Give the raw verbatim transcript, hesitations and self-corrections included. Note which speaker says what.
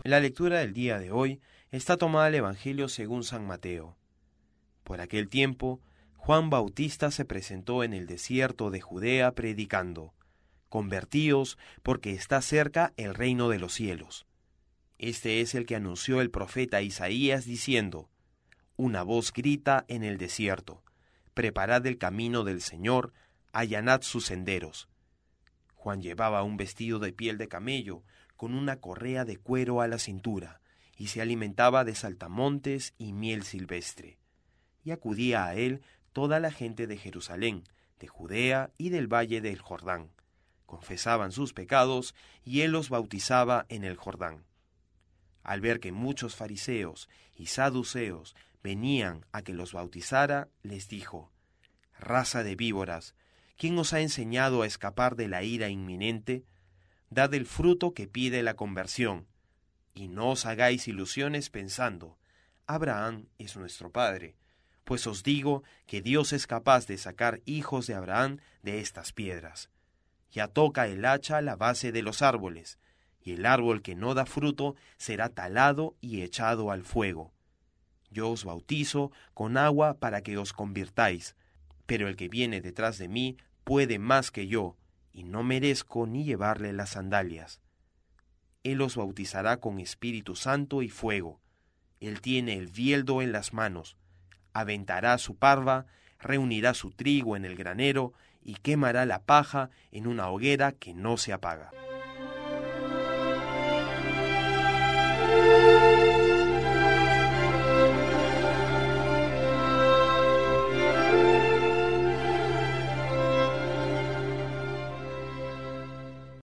Speaker 1: La lectura del día de hoy está tomada del Evangelio según San Mateo. Por aquel tiempo, Juan Bautista se presentó en el desierto de Judea predicando: «Convertíos, porque está cerca el reino de los cielos». Este es el que anunció el profeta Isaías diciendo: «Una voz grita en el desierto: preparad el camino del Señor, allanad sus senderos». Juan llevaba un vestido de piel de camello, con una correa de cuero a la cintura, y se alimentaba de saltamontes y miel silvestre. Y acudía a él toda la gente de Jerusalén, de Judea y del valle del Jordán. Confesaban sus pecados, y él los bautizaba en el Jordán. Al ver que muchos fariseos y saduceos venían a que los bautizara, les dijo: «Raza de víboras, ¿quién os ha enseñado a escapar de la ira inminente? Dad el fruto que pide la conversión, y no os hagáis ilusiones pensando: Abraham es nuestro padre, pues os digo que Dios es capaz de sacar hijos de Abraham de estas piedras. Ya toca el hacha a la base de los árboles, y el árbol que no da fruto será talado y echado al fuego. Yo os bautizo con agua para que os convirtáis, pero el que viene detrás de mí puede más que yo, y no merezco ni llevarle las sandalias. Él os bautizará con Espíritu Santo y fuego. Él tiene el bieldo en las manos, aventará su parva, reunirá su trigo en el granero y quemará la paja en una hoguera que no se apaga».